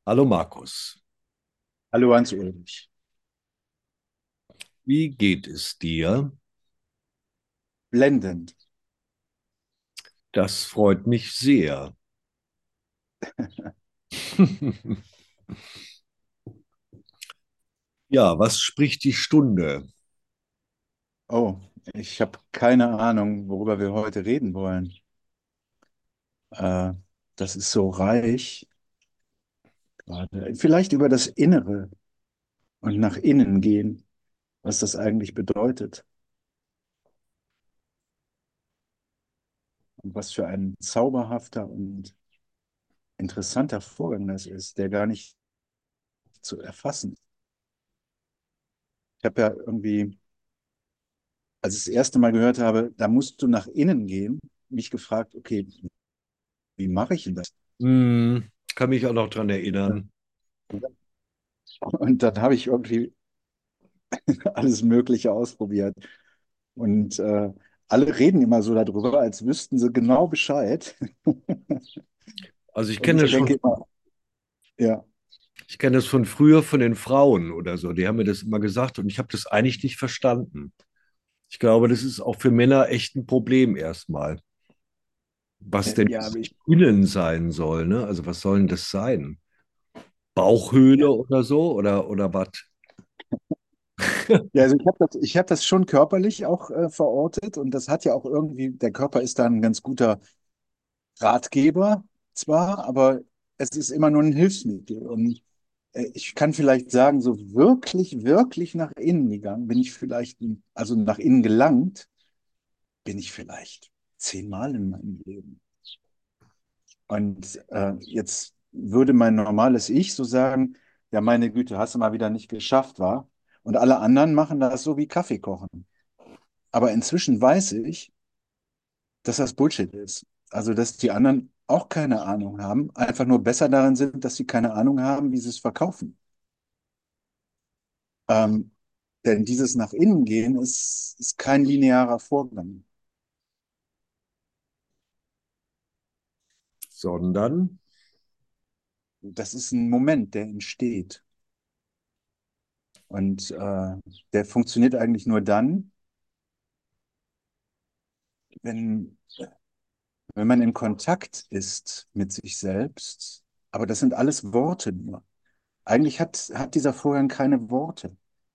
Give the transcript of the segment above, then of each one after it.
Hallo Markus, Hallo Hans-Ulrich. wie geht es dir? Blendend. Das freut mich sehr. Ja, was spricht die Stunde? Oh, ich habe keine Ahnung, worüber wir heute reden wollen. Äh, Das ist so reich gerade. Vielleicht über das Innere und nach innen gehen, was das eigentlich bedeutet und was für ein zauberhafter und interessanter Vorgang das ist, der gar nicht zu erfassen ist. Ich habe ja irgendwie, als ich das erste Mal gehört habe, da musst du nach innen gehen, mich gefragt, okay, wie mache ich denn das? Kann mich auch noch dran erinnern. Und dann habe ich irgendwie alles Mögliche ausprobiert. Und alle reden immer so darüber, als wüssten sie genau Bescheid. Also Und ich denke immer, ja, ich kenne das von früher von den Frauen oder so. Die haben mir das immer gesagt und ich habe das eigentlich nicht verstanden. Ich glaube, das ist auch für Männer echt ein Problem erstmal. Was denn ja, das innen sein soll, ne? Also was soll denn das sein? Bauchhöhle ja, oder so oder was? ja, also ich hab das schon körperlich auch verortet und das hat ja auch irgendwie, der Körper ist da ein ganz guter Ratgeber zwar, aber es ist immer nur ein Hilfsmittel. Und ich kann vielleicht sagen, so wirklich, wirklich nach innen gegangen bin ich vielleicht, also nach innen gelangt, bin ich vielleicht 10-mal in meinem Leben. Und jetzt würde mein normales Ich so sagen, ja, meine Güte, hast du mal wieder nicht geschafft, war. Und alle anderen machen das so wie Kaffee kochen. Aber inzwischen weiß ich, dass das Bullshit ist. Also, dass die anderen auch keine Ahnung haben, einfach nur besser darin sind, dass sie keine Ahnung haben, wie sie es verkaufen. Ähm, denn dieses nach innen gehen ist kein linearer Vorgang. Sondern, Das ist ein Moment, der entsteht. Und der funktioniert eigentlich nur dann, wenn wenn man in Kontakt ist mit sich selbst, aber das sind alles Worte nur. Eigentlich hat dieser Vorgang keine Worte.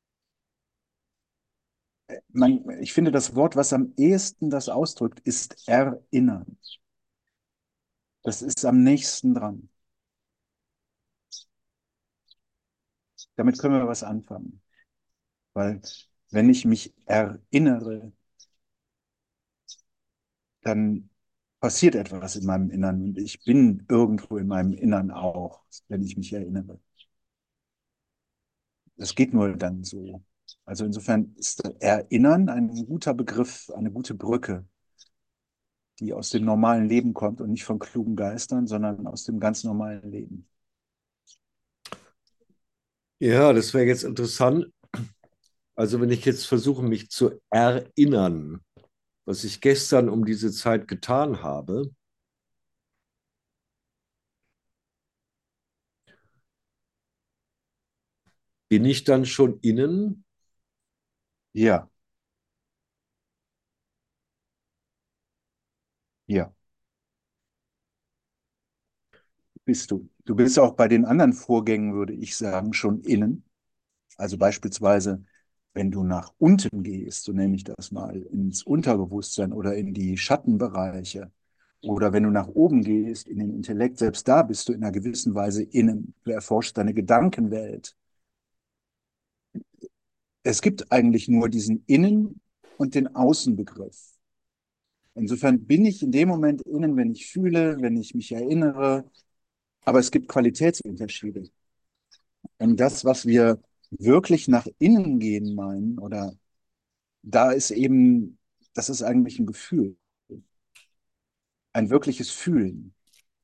Ich finde, das Wort, was am ehesten das ausdrückt, ist erinnern. Das ist am nächsten dran. Damit können wir was anfangen. Weil wenn ich mich erinnere, dann passiert etwas in meinem Innern und ich bin irgendwo in meinem Innern auch, wenn ich mich erinnere. Das geht nur dann so. Also insofern ist Erinnern ein guter Begriff, eine gute Brücke, die aus dem normalen Leben kommt und nicht von klugen Geistern, sondern aus dem ganz normalen Leben. ja, das wäre jetzt interessant. Also wenn ich jetzt versuche, mich zu erinnern, was ich gestern um diese Zeit getan habe, bin ich dann schon innen? Ja, ja, bist du. Du bist auch bei den anderen Vorgängen, würde ich sagen, schon innen. Also beispielsweise, wenn du nach unten gehst, so nenne ich das mal, ins Unterbewusstsein oder in die Schattenbereiche, oder wenn du nach oben gehst, in den Intellekt, selbst da bist du in einer gewissen Weise innen. Du erforschst deine Gedankenwelt. Es gibt eigentlich nur diesen Innen- und den Außenbegriff. Insofern bin ich in dem Moment innen, wenn ich fühle, wenn ich mich erinnere, aber es gibt Qualitätsunterschiede. Und das, was wir wirklich nach innen gehen meinen, oder da ist eben, das ist eigentlich ein Gefühl, ein wirkliches Fühlen.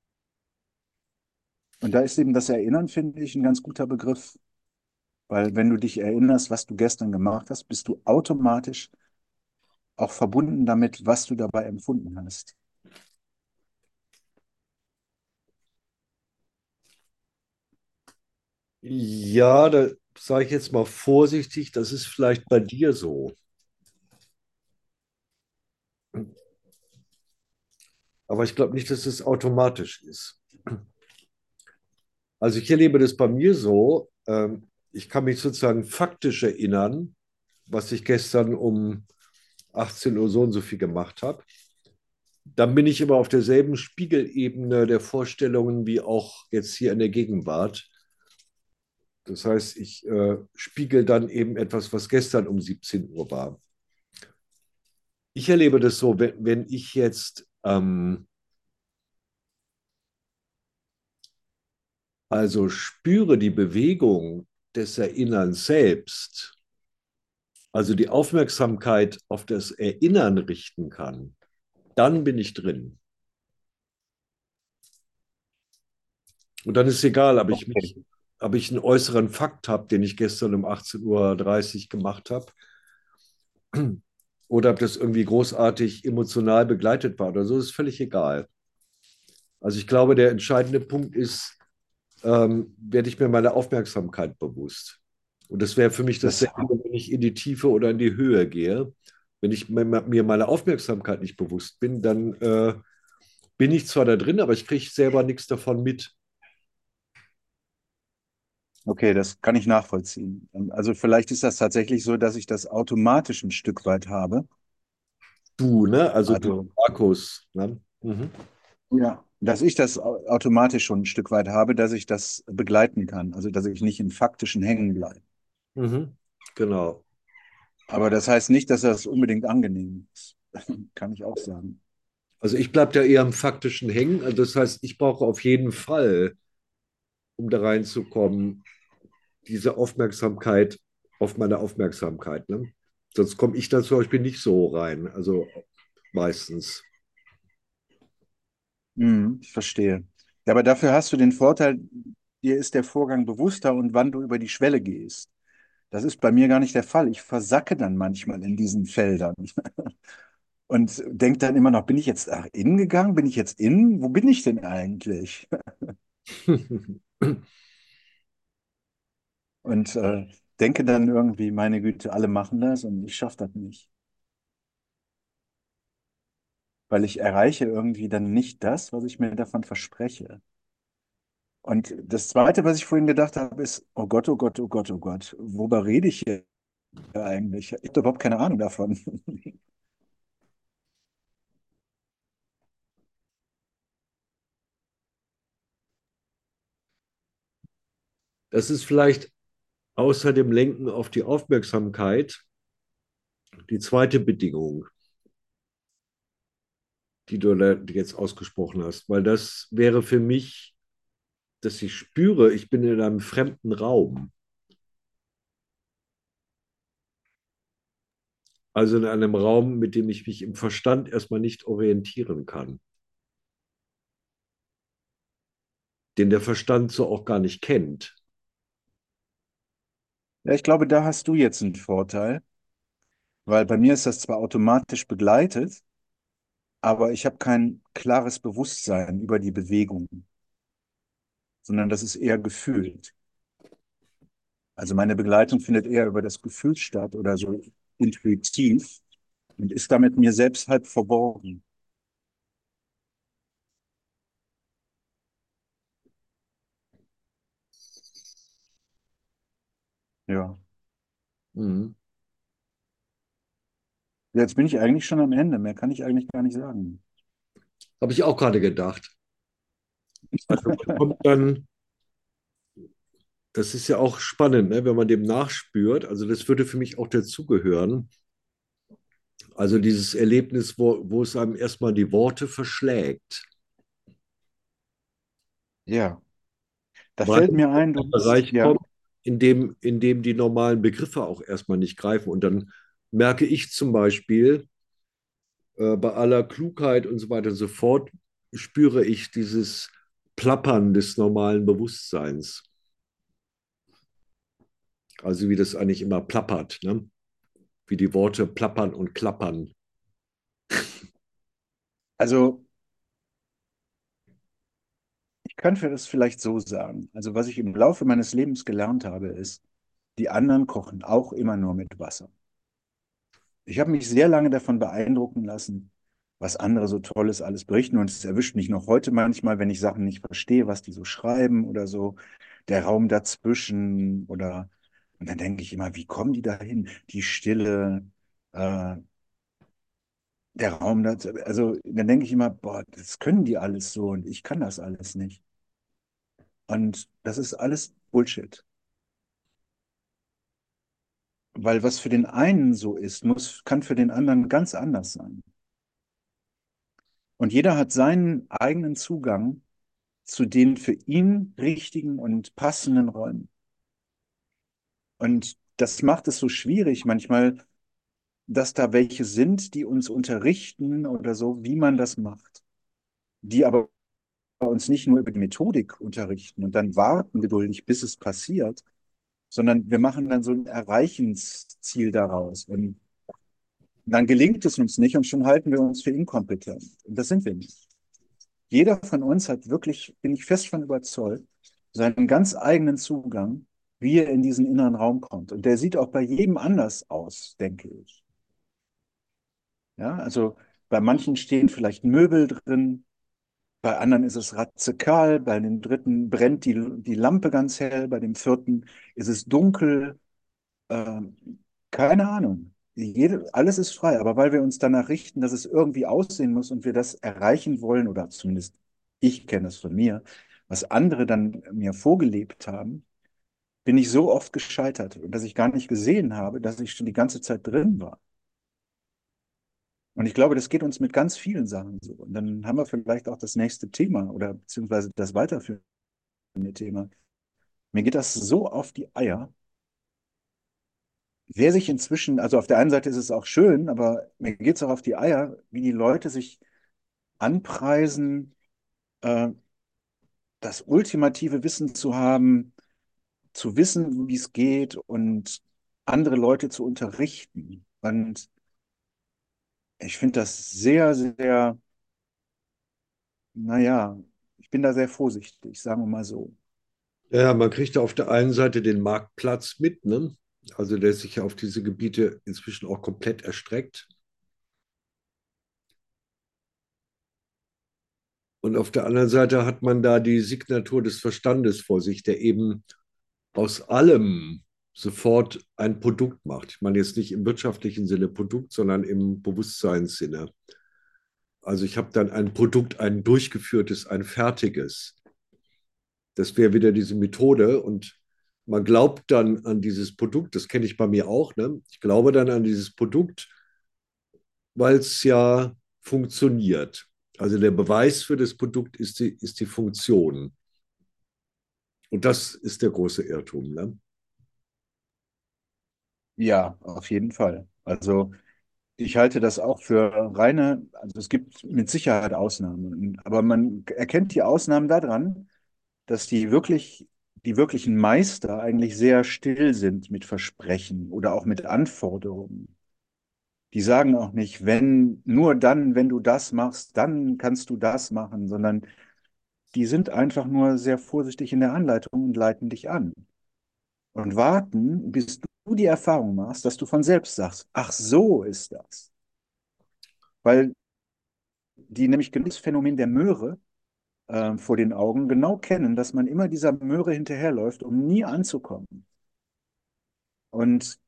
Und da ist eben das Erinnern, finde ich, ein ganz guter Begriff, weil wenn du dich erinnerst, was du gestern gemacht hast, bist du automatisch auch verbunden damit, was du dabei empfunden hast. Ja, da sage ich jetzt mal vorsichtig, das ist vielleicht bei dir so. Aber ich glaube nicht, dass es automatisch ist. Also ich erlebe das bei mir so. Ich kann mich sozusagen faktisch erinnern, was ich gestern um 18 Uhr so und so viel gemacht habe. Dann bin ich immer auf derselben Spiegelebene der Vorstellungen wie auch jetzt hier in der Gegenwart. Das heißt, ich spiegel dann eben etwas, was gestern um 17 Uhr war. Ich erlebe das so, wenn ich jetzt also spüre die Bewegung des Erinnerns selbst, also die Aufmerksamkeit auf das Erinnern richten kann, dann bin ich drin. Und dann ist egal, Okay. ob ich einen äußeren Fakt habe, den ich gestern um 18:30 Uhr gemacht habe, oder ob das irgendwie großartig emotional begleitet war oder so, ist völlig egal. Also ich glaube, der entscheidende Punkt ist, werde ich mir meiner Aufmerksamkeit bewusst. Und das wäre für mich Das, dasselbe, wenn ich in die Tiefe oder in die Höhe gehe. Wenn ich mir meiner Aufmerksamkeit nicht bewusst bin, dann bin ich zwar da drin, aber ich kriege selber nichts davon mit. okay, das kann ich nachvollziehen. Also vielleicht ist das tatsächlich so, dass ich das automatisch ein Stück weit habe. Du, ne? Also du, Also Markus. Ne? Mhm. ja, dass ich das automatisch schon ein Stück weit habe, dass ich das begleiten kann. Also dass ich nicht im Faktischen hängen bleibe. Mhm. Genau. Aber das heißt nicht, dass das unbedingt angenehm ist. Kann ich auch sagen. Also ich bleibe da eher am Faktischen hängen. Also das heißt, ich brauche auf jeden Fall, um da reinzukommen, diese Aufmerksamkeit auf meine Aufmerksamkeit. Ne? Sonst komme ich da zum Beispiel nicht so rein. Also meistens. Ich verstehe. Ja, aber dafür hast du den Vorteil, dir ist der Vorgang bewusster und wann du über die Schwelle gehst. Das ist bei mir gar nicht der Fall. Ich versacke dann manchmal in diesen Feldern und denke dann immer noch, bin ich jetzt nach innen gegangen? Bin ich jetzt innen? Wo bin ich denn eigentlich? Und denke dann irgendwie, meine Güte, alle machen das und ich schaffe das nicht. Weil ich erreiche irgendwie dann nicht das, was ich mir davon verspreche. Und das Zweite, was ich vorhin gedacht habe, ist, oh Gott, oh Gott, oh Gott, oh Gott, worüber rede ich hier eigentlich? Ich habe überhaupt keine Ahnung davon. Das ist vielleicht außer dem Lenken auf die Aufmerksamkeit die zweite Bedingung, die du jetzt ausgesprochen hast, weil das wäre für mich, dass ich spüre, ich bin in einem fremden Raum, also in einem Raum, mit dem ich mich im Verstand erstmal nicht orientieren kann, den der Verstand so auch gar nicht kennt. Ja, ich glaube, da hast du jetzt einen Vorteil, weil bei mir ist das zwar automatisch begleitet, aber ich habe kein klares Bewusstsein über die Bewegung, sondern das ist eher gefühlt. Also meine Begleitung findet eher über das Gefühl statt oder so intuitiv und ist damit mir selbst halb verborgen. Ja. Mhm. Jetzt bin ich eigentlich schon am Ende. Mehr kann ich eigentlich gar nicht sagen. Habe ich auch gerade gedacht. Also man kommt dann, das ist ja auch spannend, ne, wenn man dem nachspürt. Also das würde für mich auch dazugehören. Also dieses Erlebnis, wo es einem erstmal die Worte verschlägt. Ja, da Weil fällt man mir in ein, du einen bist, Bereich ja, kommt, in dem die normalen Begriffe auch erstmal nicht greifen. Und dann merke ich zum Beispiel, bei aller Klugheit und so weiter und so fort, spüre ich dieses Plappern des normalen Bewusstseins. Also wie das eigentlich immer plappert, ne? Wie die Worte plappern und klappern. also Ich könnte das vielleicht so sagen. Also was ich im Laufe meines Lebens gelernt habe, ist, die anderen kochen auch immer nur mit Wasser. Ich habe mich sehr lange davon beeindrucken lassen, was andere so Tolles alles berichten. Und es erwischt mich noch heute manchmal, wenn ich Sachen nicht verstehe, was die so schreiben oder so. Der Raum dazwischen oder. Und dann denke ich immer, wie kommen die da hin? Die Stille, äh, der Raum dazwischen. Also dann denke ich immer, boah, das können die alles so und ich kann das alles nicht. Und das ist alles Bullshit. Weil was für den einen so ist, kann für den anderen ganz anders sein. Und jeder hat seinen eigenen Zugang zu den für ihn richtigen und passenden Räumen. Und das macht es so schwierig manchmal, dass da welche sind, die uns unterrichten oder so, wie man das macht. Die aber uns nicht nur über die Methodik unterrichten und dann warten geduldig, bis es passiert, sondern wir machen dann so ein Erreichensziel daraus. Und dann gelingt es uns nicht und schon halten wir uns für inkompetent. Und das sind wir nicht. Jeder von uns hat wirklich, bin ich fest von überzeugt, seinen ganz eigenen Zugang, wie er in diesen inneren Raum kommt. Und der sieht auch bei jedem anders aus, denke ich. Ja, also bei manchen stehen vielleicht Möbel drin, bei anderen ist es radikal, bei dem dritten brennt die Lampe ganz hell, bei dem vierten ist es dunkel. Ähm, Keine Ahnung. Alles ist frei, aber weil wir uns danach richten, dass es irgendwie aussehen muss und wir das erreichen wollen, oder zumindest ich kenne es von mir, was andere dann mir vorgelebt haben, bin ich so oft gescheitert, dass ich gar nicht gesehen habe, dass ich schon die ganze Zeit drin war. Und ich glaube, das geht uns mit ganz vielen Sachen so. Und dann haben wir vielleicht auch das nächste Thema oder beziehungsweise das weiterführende Thema. Mir geht das so auf die Eier. Wer sich inzwischen, also auf der einen Seite ist es auch schön, aber mir geht es auch auf die Eier, wie die Leute sich anpreisen, äh, das ultimative Wissen zu haben, zu wissen, wie es geht und andere Leute zu unterrichten. Und ich finde das sehr, sehr, naja, ich bin da sehr vorsichtig, sagen wir mal so. Ja, man kriegt auf der einen Seite den Marktplatz mit, ne? Also der sich ja auf diese Gebiete inzwischen auch komplett erstreckt. Und auf der anderen Seite hat man da die Signatur des Verstandes vor sich, der eben aus allem sofort ein Produkt macht. Ich meine jetzt nicht im wirtschaftlichen Sinne Produkt, sondern im Bewusstseinssinne. Also ich habe dann ein Produkt, ein durchgeführtes, ein fertiges. Das wäre wieder diese Methode und man glaubt dann an dieses Produkt, das kenne ich bei mir auch, ne? Ich glaube dann an dieses Produkt, weil es ja funktioniert. Also der Beweis für das Produkt ist die Funktion. Und das ist der große Irrtum. Ne? Ja, auf jeden Fall. Also ich halte das auch für reine, also es gibt mit Sicherheit Ausnahmen, aber man erkennt die Ausnahmen daran, dass die wirklichen Meister eigentlich sehr still sind mit Versprechen oder auch mit Anforderungen. Die sagen auch nicht, wenn, nur dann, wenn du das machst, dann kannst du das machen, sondern die sind einfach nur sehr vorsichtig in der Anleitung und leiten dich an und warten, bis du die Erfahrung machst, dass du von selbst sagst, ach so ist das. Weil die nämlich genau das Phänomen der Möhre vor den Augen genau kennen, dass man immer dieser Möhre hinterherläuft, um nie anzukommen. Und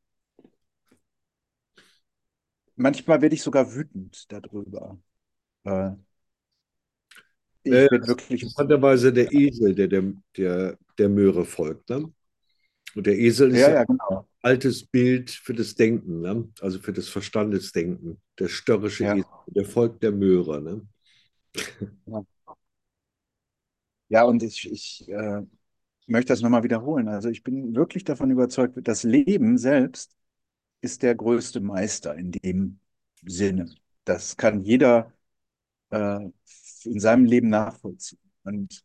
manchmal werde ich sogar wütend darüber. Äh, Naja, Ich werde das ist wirklich, interessanterweise der Esel, der Möhre folgt. Ne? Und der Esel ist ja, ja ja, genau. ein altes Bild für das Denken, ne? Also für das Verstandesdenken. Der störrische Ja, Esel, der folgt der Möhre. Ne? ja. Ja, und ich möchte das nochmal wiederholen. Also ich bin wirklich davon überzeugt, das Leben selbst ist der größte Meister in dem Sinne. Das kann jeder äh, in seinem Leben nachvollziehen. Und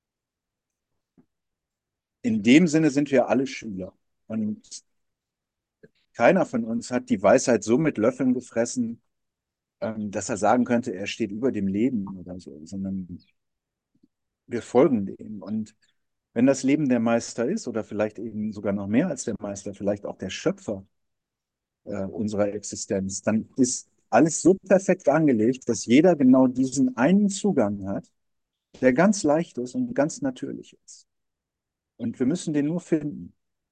in dem Sinne sind wir alle Schüler. Und keiner von uns hat die Weisheit so mit Löffeln gefressen, dass er sagen könnte, er steht über dem Leben oder so, sondern wir folgen dem. Und wenn das Leben der Meister ist oder vielleicht eben sogar noch mehr als der Meister, vielleicht auch der Schöpfer unserer Existenz, dann ist alles so perfekt angelegt, dass jeder genau diesen einen Zugang hat, der ganz leicht ist und ganz natürlich ist. Und wir müssen den nur finden.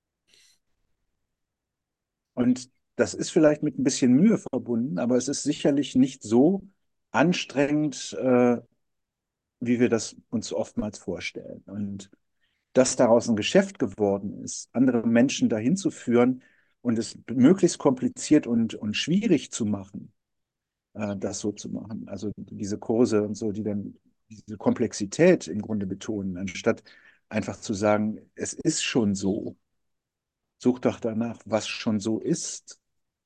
Und das ist vielleicht mit ein bisschen Mühe verbunden, aber es ist sicherlich nicht so anstrengend, wie wir das uns oftmals vorstellen. Und dass daraus ein Geschäft geworden ist, andere Menschen dahin zu führen und es möglichst kompliziert und schwierig zu machen, das so zu machen. Also diese Kurse und so, die dann diese Komplexität im Grunde betonen, anstatt einfach zu sagen, es ist schon so. Such doch danach, was schon so ist.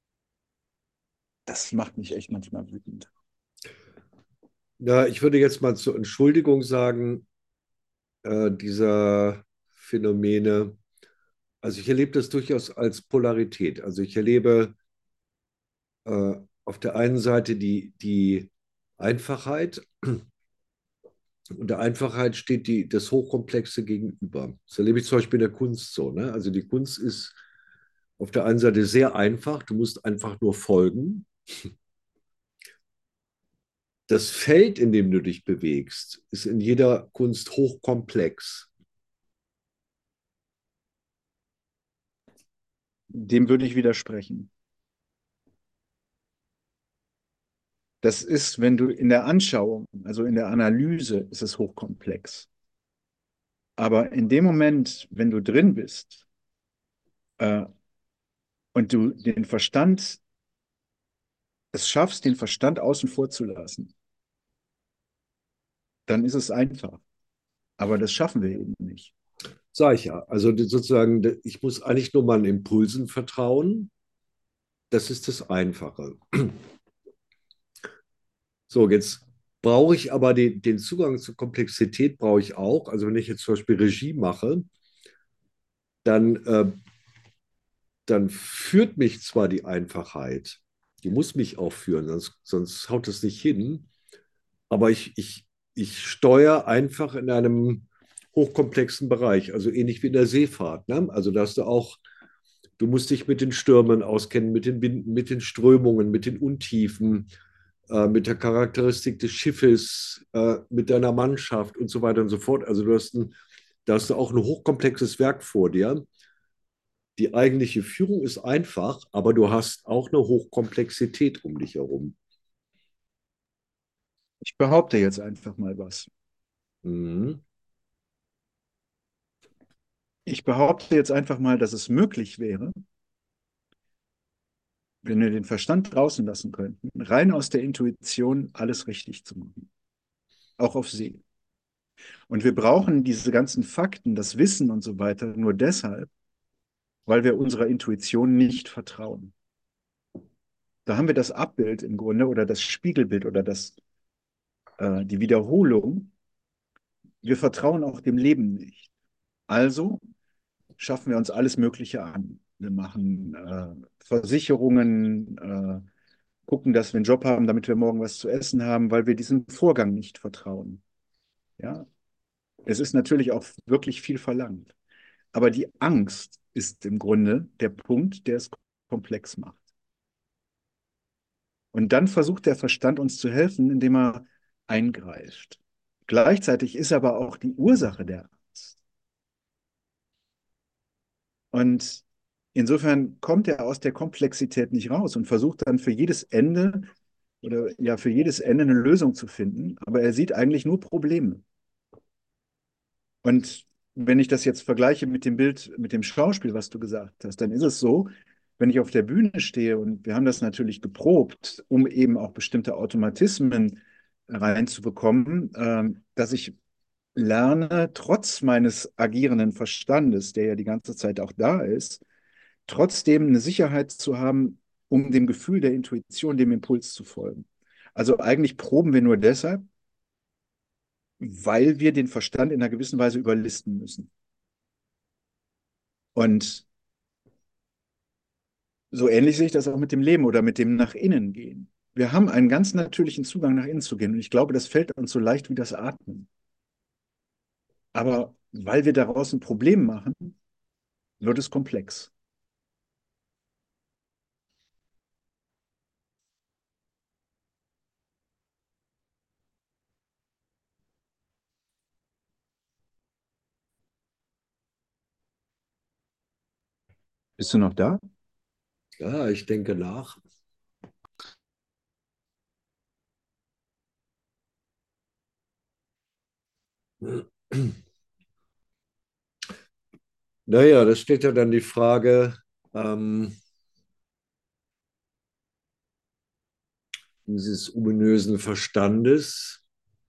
Das macht mich echt manchmal wütend. Ja, ich würde jetzt mal zur Entschuldigung sagen, dieser Phänomene. Also ich erlebe das durchaus als Polarität. Also ich erlebe auf der einen Seite die Einfachheit und der Einfachheit steht das Hochkomplexe gegenüber. Das erlebe ich zum Beispiel in der Kunst so. Ne? Also die Kunst ist auf der einen Seite sehr einfach, du musst einfach nur folgen. Das Feld, in dem du dich bewegst, ist in jeder Kunst hochkomplex. Dem würde ich widersprechen. Das ist, wenn du in der Anschauung, also in der Analyse, ist es hochkomplex. Aber in dem Moment, wenn du drin bist äh, und du den Verstand, es schaffst, den Verstand außen vor zu lassen, dann ist es einfach. Aber das schaffen wir eben nicht. Sag ich ja. Also sozusagen, ich muss eigentlich nur meinen Impulsen vertrauen. Das ist das Einfache. So, jetzt brauche ich aber den Zugang zur Komplexität brauche ich auch. Also wenn ich jetzt zum Beispiel Regie mache, dann, dann führt mich zwar die Einfachheit, die muss mich auch führen, sonst haut es nicht hin, aber ich steuere einfach in einem hochkomplexen Bereich, also ähnlich wie in der Seefahrt. Ne? Also da hast du auch, du musst dich mit den Stürmen auskennen, mit den Winden, mit den Strömungen, mit den Untiefen, mit der Charakteristik des Schiffes, mit deiner Mannschaft und so weiter und so fort. Also da hast du auch ein hochkomplexes Werk vor dir. Die eigentliche Führung ist einfach, aber du hast auch eine Hochkomplexität um dich herum. Ich behaupte jetzt einfach mal was. Mhm. Ich behaupte jetzt einfach mal, dass es möglich wäre, wenn wir den Verstand draußen lassen könnten, rein aus der Intuition alles richtig zu machen. Auch auf See. Und wir brauchen diese ganzen Fakten, das Wissen und so weiter nur deshalb, weil wir unserer Intuition nicht vertrauen. Da haben wir das Abbild im Grunde oder das Spiegelbild oder die Wiederholung. Wir vertrauen auch dem Leben nicht. Also schaffen wir uns alles Mögliche an. Wir machen Versicherungen, gucken, dass wir einen Job haben, damit wir morgen was zu essen haben, weil wir diesem Vorgang nicht vertrauen. Ja, es ist natürlich auch wirklich viel verlangt. Aber die Angst ist im Grunde der Punkt, der es komplex macht. Und dann versucht der Verstand uns zu helfen, indem er eingreift. Gleichzeitig ist aber auch die Ursache der Angst. Und insofern kommt er aus der Komplexität nicht raus und versucht dann für jedes Ende oder ja für jedes Ende eine Lösung zu finden. Aber er sieht eigentlich nur Probleme. Und wenn ich das jetzt vergleiche mit dem Bild, mit dem Schauspiel, was du gesagt hast, dann ist es so, wenn ich auf der Bühne stehe und wir haben das natürlich geprobt, um eben auch bestimmte Automatismen reinzubekommen, dass ich lerne, trotz meines agierenden Verstandes, der ja die ganze Zeit auch da ist, trotzdem eine Sicherheit zu haben, um dem Gefühl der Intuition, dem Impuls zu folgen. Also eigentlich proben wir nur deshalb, weil wir den Verstand in einer gewissen Weise überlisten müssen. Und so ähnlich sehe ich das auch mit dem Leben oder mit dem nach innen gehen. Wir haben einen ganz natürlichen Zugang nach innen zu gehen. Und ich glaube, das fällt uns so leicht wie das Atmen. Aber weil wir daraus ein Problem machen, wird es komplex. Bist du noch da? Ja, ich denke nach. Naja, das steht ja dann die Frage dieses ominösen Verstandes.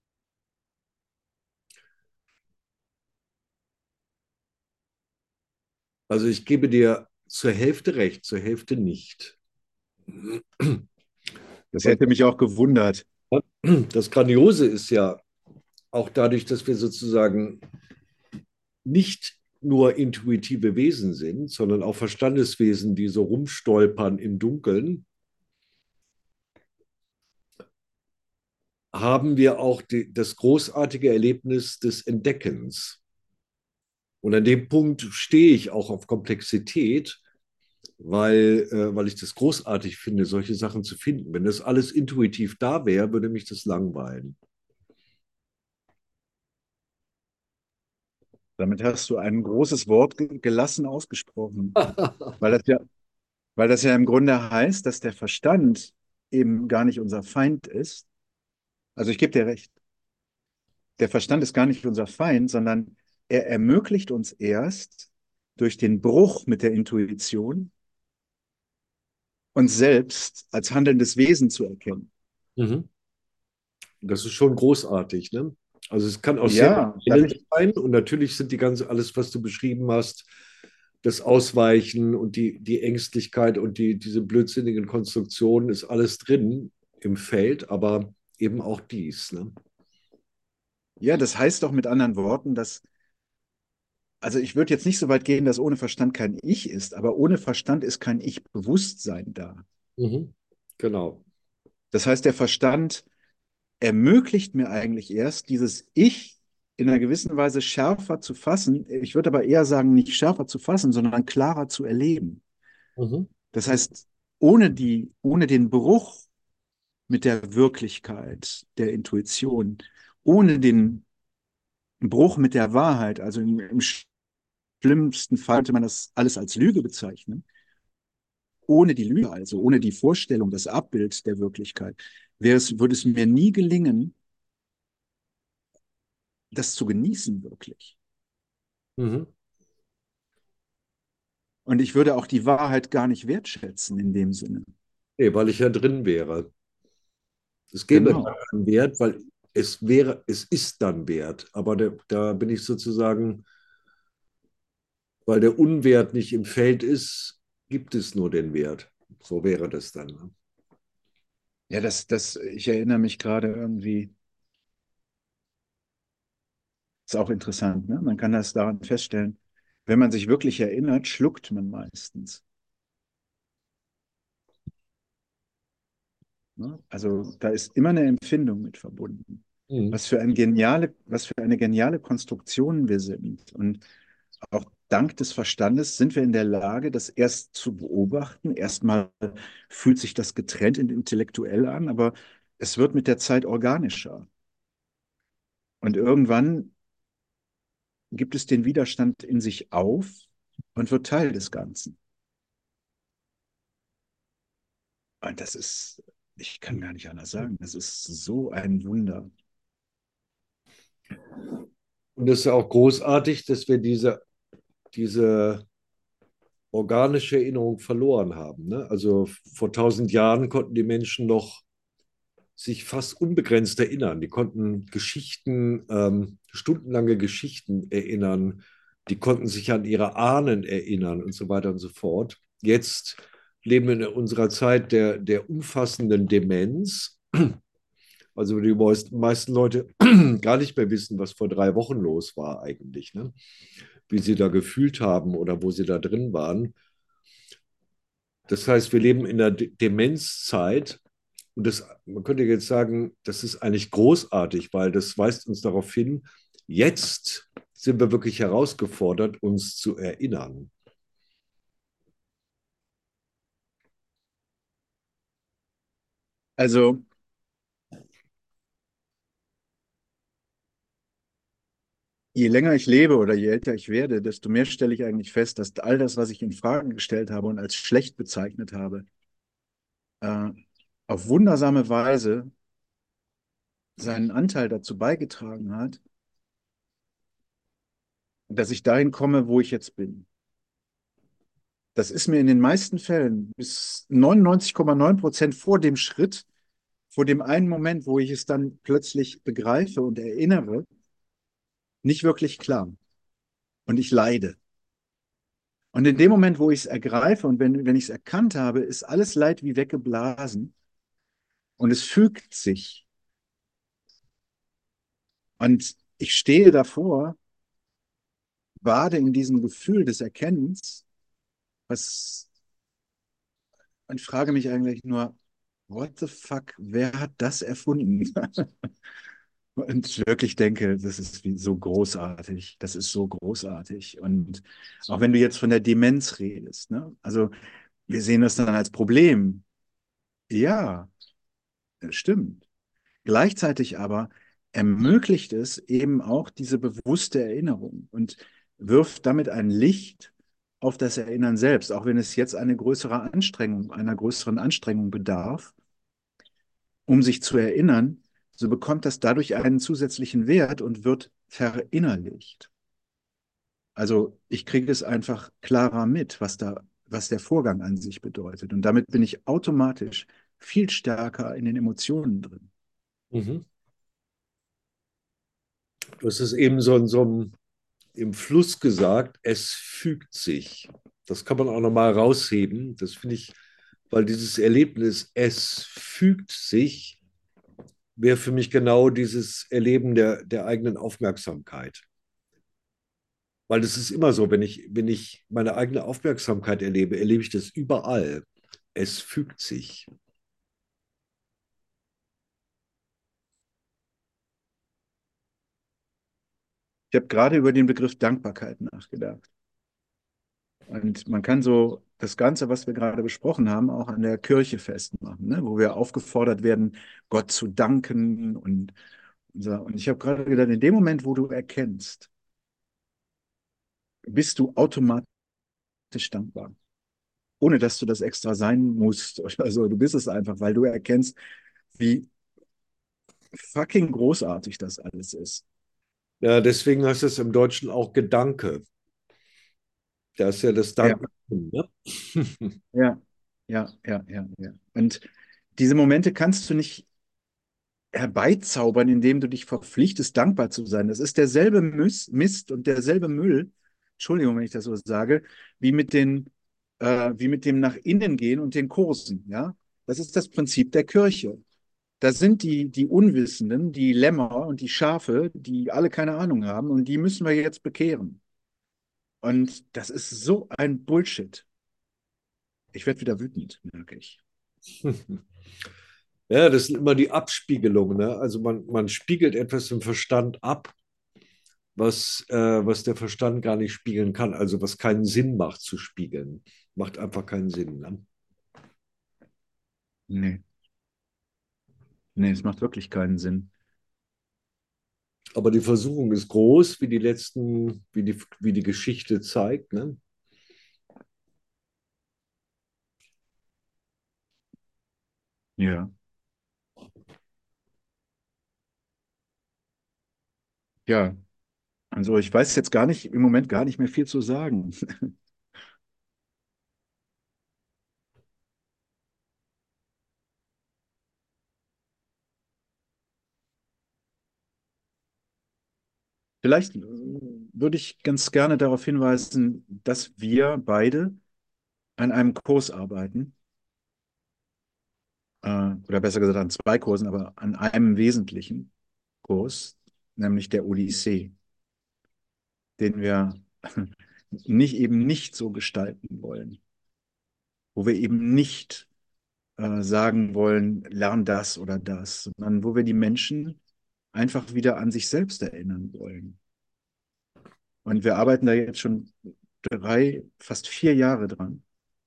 Also ich gebe dir zur Hälfte recht, zur Hälfte nicht. Das Weil hätte mich auch gewundert. das Grandiose ist ja auch dadurch, dass wir sozusagen nicht nur intuitive Wesen sind, sondern auch Verstandeswesen, die so rumstolpern im Dunkeln, haben wir auch das großartige Erlebnis des Entdeckens. Und an dem Punkt stehe ich auch auf Komplexität, weil ich das großartig finde, solche Sachen zu finden. Wenn das alles intuitiv da wäre, würde mich das langweilen. Damit hast du ein großes Wort gelassen ausgesprochen, weil das ja, weil das ja im Grunde heißt, dass der Verstand eben gar nicht unser Feind ist. Also ich gebe dir recht, der Verstand ist gar nicht unser Feind, sondern er ermöglicht uns erst durch den Bruch mit der Intuition, uns selbst als handelndes Wesen zu erkennen. Mhm. Das ist schon großartig, ne? Also es kann auch sehr Ja, beginnend sein und natürlich sind die ganze, alles, was du beschrieben hast, das Ausweichen und die Ängstlichkeit und diese blödsinnigen Konstruktionen ist alles drin im Feld, aber eben auch dies, ne? ja, das heißt doch mit anderen Worten, dass, also ich würde jetzt nicht so weit gehen, dass ohne Verstand kein Ich ist, aber ohne Verstand ist kein Ich-Bewusstsein da. Mhm. Genau. Das heißt, der Verstand ermöglicht mir eigentlich erst, dieses Ich in einer gewissen Weise schärfer zu fassen. Ich würde aber eher sagen, nicht schärfer zu fassen, sondern klarer zu erleben. Mhm. Das heißt, ohne den Bruch mit der Wirklichkeit, der Intuition, ohne den Bruch mit der Wahrheit, also im schlimmsten Fall könnte man das alles als Lüge bezeichnen, ohne die Lüge, also ohne die Vorstellung, das Abbild der Wirklichkeit, würde es mir nie gelingen, das zu genießen wirklich. Mhm. Und ich würde auch die Wahrheit gar nicht wertschätzen in dem Sinne. Nee, weil ich ja drin wäre. Es gäbe dann Genau. einen Wert, weil es ist dann Wert, aber da bin ich sozusagen, weil der Unwert nicht im Feld ist, gibt es nur den Wert. So wäre das dann. Ne? Ja, ich erinnere mich gerade irgendwie, ist auch interessant, ne? Man kann das daran feststellen, wenn man sich wirklich erinnert, schluckt man meistens. Ne? Also da ist immer eine Empfindung mit verbunden. Mhm. Was für eine geniale Konstruktion wir sind. Und auch dank des Verstandes sind wir in der Lage, das erst zu beobachten. Erstmal fühlt sich das getrennt und intellektuell an, aber es wird mit der Zeit organischer. Und irgendwann gibt es den Widerstand in sich auf und wird Teil des Ganzen. Und das ist, ich kann gar nicht anders sagen, das ist so ein Wunder. Und es ist ja auch großartig, dass wir diese organische Erinnerung verloren haben. Ne? Also vor 1000 Jahren konnten die Menschen noch sich fast unbegrenzt erinnern. Die konnten Geschichten, stundenlange Geschichten erinnern. Die konnten sich an ihre Ahnen erinnern und so weiter und so fort. Jetzt leben wir in unserer Zeit der umfassenden Demenz. Also die meisten Leute gar nicht mehr wissen, was vor 3 Wochen los war eigentlich, ne? Wie sie da gefühlt haben oder wo sie da drin waren. Das heißt, wir leben in der Demenzzeit und man könnte jetzt sagen, das ist eigentlich großartig, weil das weist uns darauf hin, jetzt sind wir wirklich herausgefordert, uns zu erinnern. Also je länger ich lebe oder je älter ich werde, desto mehr stelle ich eigentlich fest, dass all das, was ich in Frage gestellt habe und als schlecht bezeichnet habe, äh, auf wundersame Weise seinen Anteil dazu beigetragen hat, dass ich dahin komme, wo ich jetzt bin. Das ist mir in den meisten Fällen bis 99,9% vor dem Schritt, vor dem einen Moment, wo ich es dann plötzlich begreife und erinnere, nicht wirklich klar. Und ich leide. Und in dem Moment, wo ich es ergreife und wenn ich es erkannt habe, ist alles Leid wie weggeblasen und es fügt sich. Und ich stehe davor, bade in diesem Gefühl des Erkennens, was, und frage mich eigentlich nur, what the fuck, wer hat das erfunden? Und ich wirklich denke, das ist so großartig. Das ist so großartig. Und auch wenn du jetzt von der Demenz redest, ne? Also wir sehen das dann als Problem. Ja, das stimmt. Gleichzeitig aber ermöglicht es eben auch diese bewusste Erinnerung und wirft damit ein Licht auf das Erinnern selbst, auch wenn es jetzt eine größere Anstrengung, einer größeren Anstrengung bedarf, um sich zu erinnern, so bekommt das dadurch einen zusätzlichen Wert und wird verinnerlicht. Also ich kriege es einfach klarer mit, was der Vorgang an sich bedeutet. Und damit bin ich automatisch viel stärker in den Emotionen drin. Mhm. Du hast es eben so im Fluss gesagt, es fügt sich. Das kann man auch nochmal rausheben. Das finde ich, weil dieses Erlebnis, es fügt sich, wäre für mich genau dieses Erleben der eigenen Aufmerksamkeit. Weil das ist immer so, wenn ich meine eigene Aufmerksamkeit erlebe, erlebe ich das überall. Es fügt sich. Ich habe gerade über den Begriff Dankbarkeit nachgedacht. Und man kann so das Ganze, was wir gerade besprochen haben, auch an der Kirche festmachen, ne? Wo wir aufgefordert werden, Gott zu danken. Und ich habe gerade gedacht, in dem Moment, wo du erkennst, bist du automatisch dankbar, ohne dass du das extra sein musst. Also du bist es einfach, weil du erkennst, wie fucking großartig das alles ist. Ja, deswegen heißt es im Deutschen auch Gedanke. Da ist ja das Ja, Danken. Ne? ja, ja. Und diese Momente kannst du nicht herbeizaubern, indem du dich verpflichtest, dankbar zu sein. Das ist derselbe Mist und derselbe Müll, Entschuldigung, wenn ich das so sage, wie mit wie mit dem nach innen gehen und den Kursen, ja. Das ist das Prinzip der Kirche. Da sind die Unwissenden, die Lämmer und die Schafe, die alle keine Ahnung haben und die müssen wir jetzt bekehren. Und das ist so ein Bullshit. Ich werde wieder wütend, merke ich. Ja, das sind immer die Abspiegelungen. Ne? Also man spiegelt etwas im Verstand ab, was der Verstand gar nicht spiegeln kann. Also was keinen Sinn macht zu spiegeln. Macht einfach keinen Sinn. Ne? Nee, nee, es macht wirklich keinen Sinn. Aber die Versuchung ist groß, wie die Geschichte zeigt. Ne? Ja. Ja, also ich weiß jetzt gar nicht, im Moment gar nicht mehr viel zu sagen. Vielleicht würde ich ganz gerne darauf hinweisen, dass wir beide an einem Kurs arbeiten, oder besser gesagt an zwei Kursen, aber an einem wesentlichen Kurs, nämlich der Odyssee, den wir nicht so gestalten wollen, wo wir eben nicht sagen wollen, lern das oder das, sondern wo wir die Menschen einfach wieder an sich selbst erinnern wollen. Und wir arbeiten da jetzt schon fast 4 Jahre dran.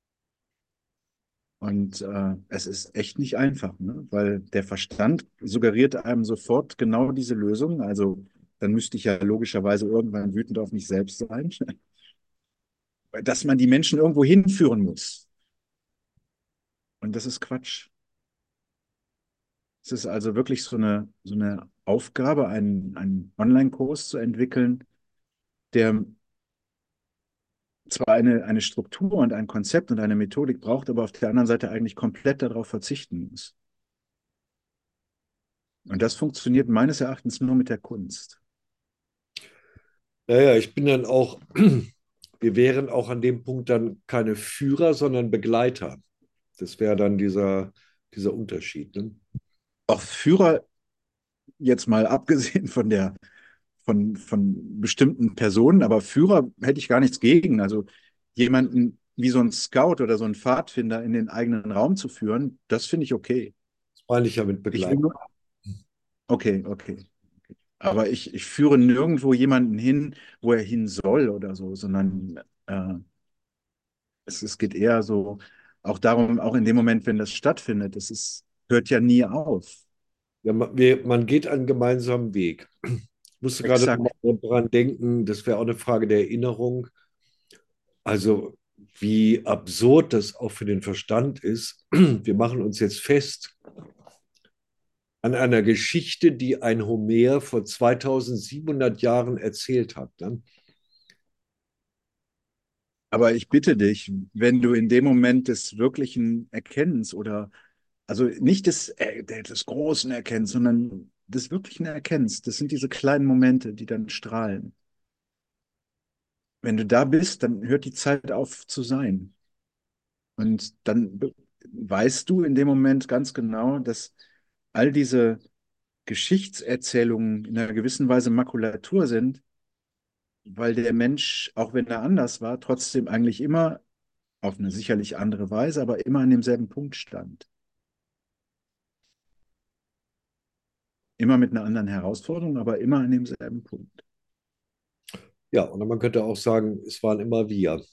Und es ist echt nicht einfach, ne? Weil der Verstand suggeriert einem sofort genau diese Lösung. Also dann müsste ich ja logischerweise irgendwann wütend auf mich selbst sein, dass man die Menschen irgendwo hinführen muss. Und das ist Quatsch. Es ist also wirklich so eine Aufgabe, einen Online-Kurs zu entwickeln, der zwar eine Struktur und ein Konzept und eine Methodik braucht, aber auf der anderen Seite eigentlich komplett darauf verzichten muss. Und das funktioniert meines Erachtens nur mit der Kunst. Naja, ich bin dann auch, wir wären auch an dem Punkt dann keine Führer, sondern Begleiter. Das wäre dann dieser Unterschied. Ne? Auch Führer, jetzt mal abgesehen von bestimmten Personen, aber Führer hätte ich gar nichts gegen. Also jemanden wie so ein Scout oder so ein Pfadfinder in den eigenen Raum zu führen, das finde ich okay. Das meine ich ja mit Ich will Begleiter. nur, okay, okay. Aber ich führe nirgendwo jemanden hin, wo er hin soll oder so, sondern es geht eher so auch darum, auch in dem Moment, wenn das stattfindet, hört ja nie auf. Ja, man geht einen gemeinsamen Weg. Ich musste gerade noch Exakt. mal daran denken, das wäre auch eine Frage der Erinnerung. Also, wie absurd das auch für den Verstand ist. Wir machen uns jetzt fest an einer Geschichte, die ein Homer vor 2700 Jahren erzählt hat. Ne? Aber ich bitte dich, wenn du in dem Moment des wirklichen Erkennens oder also nicht des großen Erkennens, sondern des wirklichen Erkennens, das sind diese kleinen Momente, die dann strahlen. Wenn du da bist, dann hört die Zeit auf zu sein. Und dann weißt du in dem Moment ganz genau, dass all diese Geschichtserzählungen in einer gewissen Weise Makulatur sind, weil der Mensch, auch wenn er anders war, trotzdem eigentlich immer auf eine sicherlich andere Weise, aber immer an demselben Punkt stand. Immer mit einer anderen Herausforderung, aber immer an demselben Punkt. Ja, und man könnte auch sagen, es waren immer wir.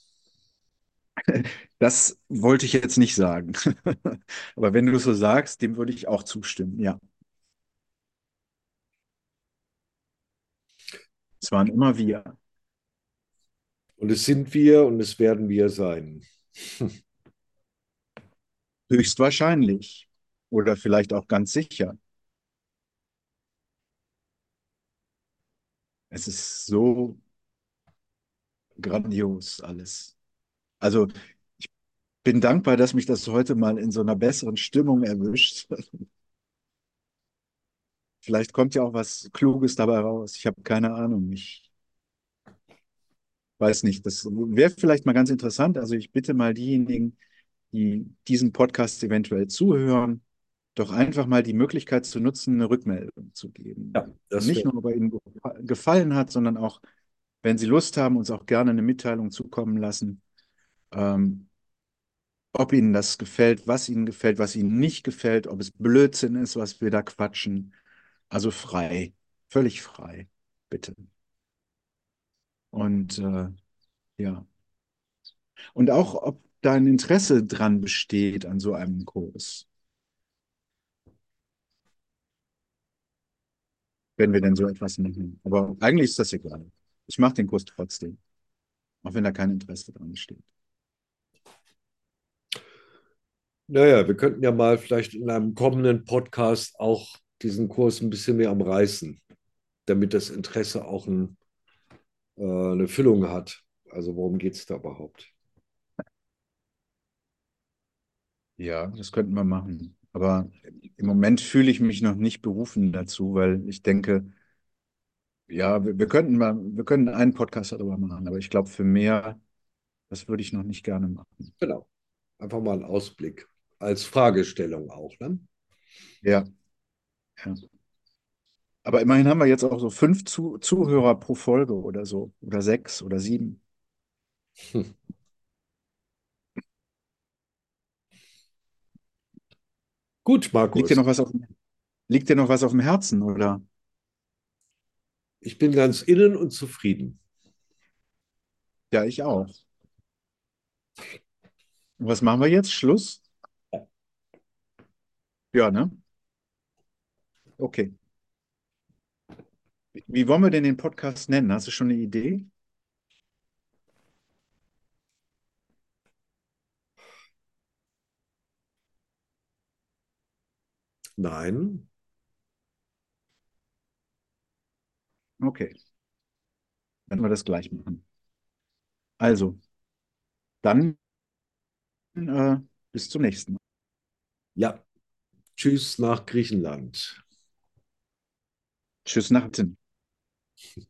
Das wollte ich jetzt nicht sagen. Aber wenn du es so sagst, dem würde ich auch zustimmen. Ja, es waren immer wir. Und es sind wir und es werden wir sein. Höchstwahrscheinlich. Oder vielleicht auch ganz sicher. Es ist so grandios alles. Also ich bin dankbar, dass mich das heute mal in so einer besseren Stimmung erwischt. Vielleicht kommt ja auch was Kluges dabei raus. Ich habe keine Ahnung. Ich weiß nicht. Das wäre vielleicht mal ganz interessant. Also ich bitte mal diejenigen, die diesen Podcast eventuell zuhören, doch einfach mal die Möglichkeit zu nutzen, eine Rückmeldung zu geben. Ja, das Nicht wäre. nur, ob er Ihnen gefallen hat, sondern auch, wenn Sie Lust haben, uns auch gerne eine Mitteilung zukommen lassen, ähm, ob Ihnen das gefällt, was Ihnen nicht gefällt, ob es Blödsinn ist, was wir da quatschen. Also frei, völlig frei, bitte. Und ja, und auch, ob da ein Interesse dran besteht an so einem Kurs, wenn wir denn so etwas machen. Aber eigentlich ist das egal. Ich mache den Kurs trotzdem, auch wenn da kein Interesse dran steht. Naja, wir könnten ja mal vielleicht in einem kommenden Podcast auch diesen Kurs ein bisschen mehr umreißen, damit das Interesse auch eine Füllung hat. Also worum geht es da überhaupt? Ja, das könnten wir machen. Aber im Moment fühle ich mich noch nicht berufen dazu, weil ich denke, ja, wir können einen Podcast darüber machen, aber ich glaube, für mehr, das würde ich noch nicht gerne machen. Genau, einfach mal einen Ausblick als Fragestellung auch. Ne? Ja, ja. Aber immerhin haben wir jetzt auch so 5 Zuhörer pro Folge oder so, oder 6 oder 7. Hm. Gut, Liegt dir Markus, noch was liegt dir noch was auf dem Herzen, oder? ich bin ganz innen und zufrieden. Ja, ich auch. Und was machen wir jetzt? Schluss? Ja, ne? Okay. Wie wollen wir denn den Podcast nennen? Hast du schon eine Idee? Nein. Okay, dann werden wir das gleich machen. Also, dann äh, bis zum nächsten Mal. Ja, tschüss nach Griechenland. Tschüss nach Sinn.